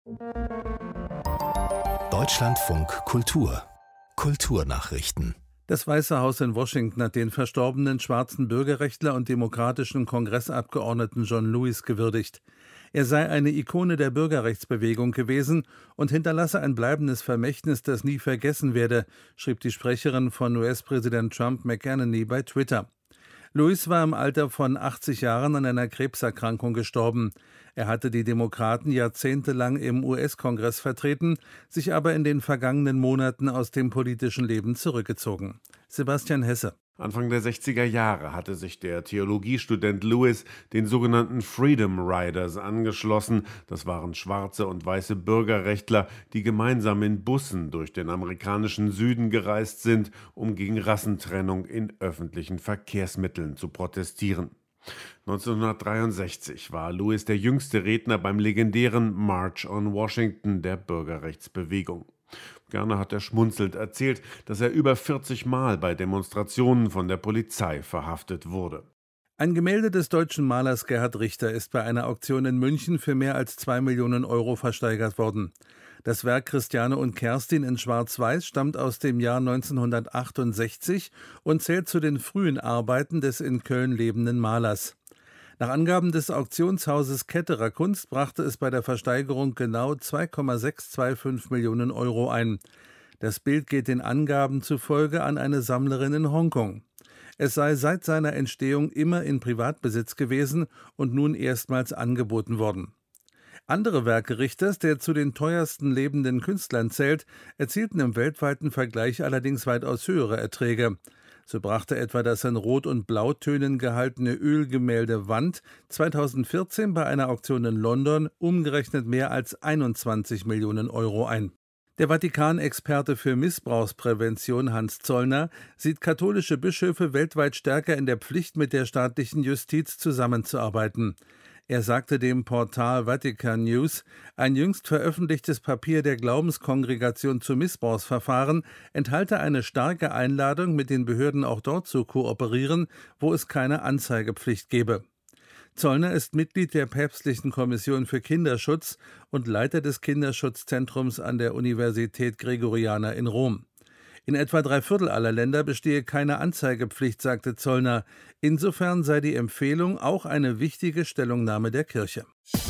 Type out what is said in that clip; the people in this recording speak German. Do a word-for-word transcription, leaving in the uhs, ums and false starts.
Deutschlandfunk Kultur Kulturnachrichten. Das Weiße Haus in Washington hat den verstorbenen schwarzen Bürgerrechtler und demokratischen Kongressabgeordneten John Lewis gewürdigt. Er sei eine Ikone der Bürgerrechtsbewegung gewesen und hinterlasse ein bleibendes Vermächtnis, das nie vergessen werde, schrieb die Sprecherin von U S-Präsident Trump McEnany bei Twitter. Lewis war im Alter von achtzig Jahren an einer Krebserkrankung gestorben. Er hatte die Demokraten jahrzehntelang im U S-Kongress vertreten, sich aber in den vergangenen Monaten aus dem politischen Leben zurückgezogen. Sebastian Hesse. Anfang der sechziger Jahre hatte sich der Theologiestudent Lewis den sogenannten Freedom Riders angeschlossen. Das waren schwarze und weiße Bürgerrechtler, die gemeinsam in Bussen durch den amerikanischen Süden gereist sind, um gegen Rassentrennung in öffentlichen Verkehrsmitteln zu protestieren. neunzehnhundertdreiundsechzig war Lewis der jüngste Redner beim legendären March on Washington der Bürgerrechtsbewegung. Gerne hat er schmunzelnd erzählt, dass er über vierzig Mal bei Demonstrationen von der Polizei verhaftet wurde. Ein Gemälde des deutschen Malers Gerhard Richter ist bei einer Auktion in München für mehr als zwei Millionen Euro versteigert worden. Das Werk Christiane und Kerstin in Schwarz-Weiß stammt aus dem Jahr neunzehnhundertachtundsechzig und zählt zu den frühen Arbeiten des in Köln lebenden Malers. Nach Angaben des Auktionshauses Ketterer Kunst brachte es bei der Versteigerung genau zwei Komma sechshundertfünfundzwanzig Millionen Euro ein. Das Bild geht den Angaben zufolge an eine Sammlerin in Hongkong. Es sei seit seiner Entstehung immer in Privatbesitz gewesen und nun erstmals angeboten worden. Andere Werke Richters, der zu den teuersten lebenden Künstlern zählt, erzielten im weltweiten Vergleich allerdings weitaus höhere Erträge. So brachte etwa das in Rot- und Blautönen gehaltene Ölgemälde Wand zweitausendvierzehn bei einer Auktion in London umgerechnet mehr als einundzwanzig Millionen Euro ein. Der Vatikan-Experte für Missbrauchsprävention Hans Zollner sieht katholische Bischöfe weltweit stärker in der Pflicht, mit der staatlichen Justiz zusammenzuarbeiten. Er sagte dem Portal Vatican News, ein jüngst veröffentlichtes Papier der Glaubenskongregation zu Missbrauchsverfahren enthalte eine starke Einladung, mit den Behörden auch dort zu kooperieren, wo es keine Anzeigepflicht gebe. Zollner ist Mitglied der Päpstlichen Kommission für Kinderschutz und Leiter des Kinderschutzzentrums an der Universität Gregoriana in Rom. In etwa drei Viertel aller Länder bestehe keine Anzeigepflicht, sagte Zollner. Insofern sei die Empfehlung auch eine wichtige Stellungnahme der Kirche.